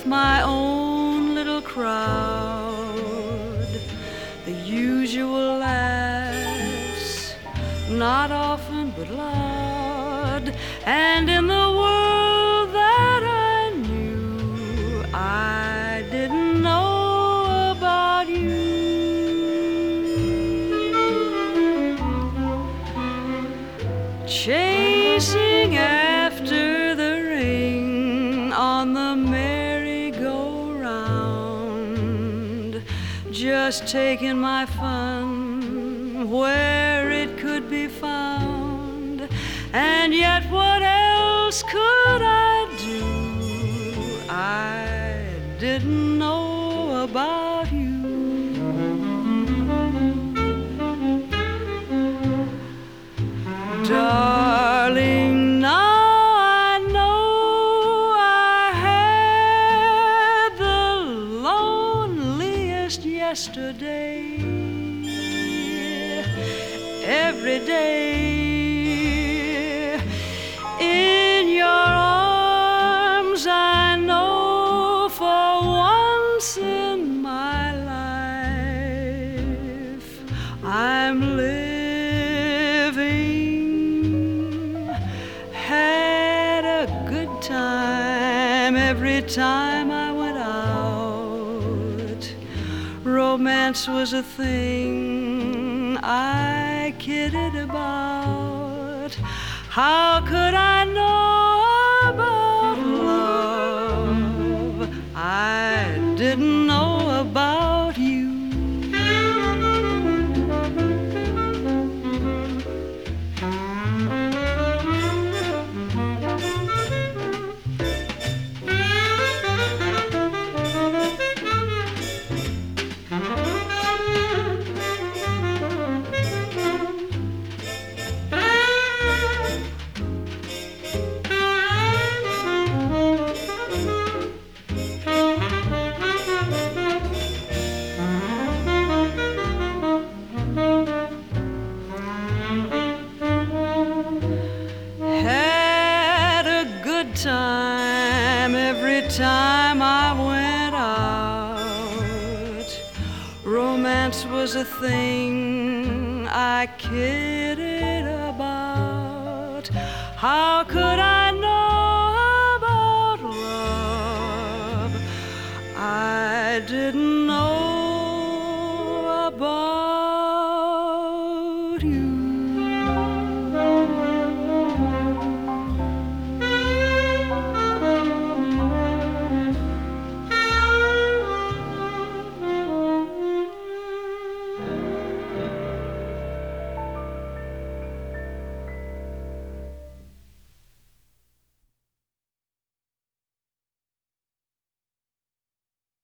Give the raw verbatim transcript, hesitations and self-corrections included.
with my own little crowd. The usual laughs, not often but loud. And in the world that I knew, I didn't know about you. Chasing after the ring on the merry-go-round, just taking my fun where it could be found. And yet what else could I do? I didn't know about you. Darling, now I know I had the loneliest yesterday. Every day in your arms, I know for once in my life I'm living. Had a good time every time I went out. Romance was a thing I kidded about. How could I know about love? I didn't know about you. Time every time I went out. Romance was a thing I kidded about. How could I know about love? I didn't know about you.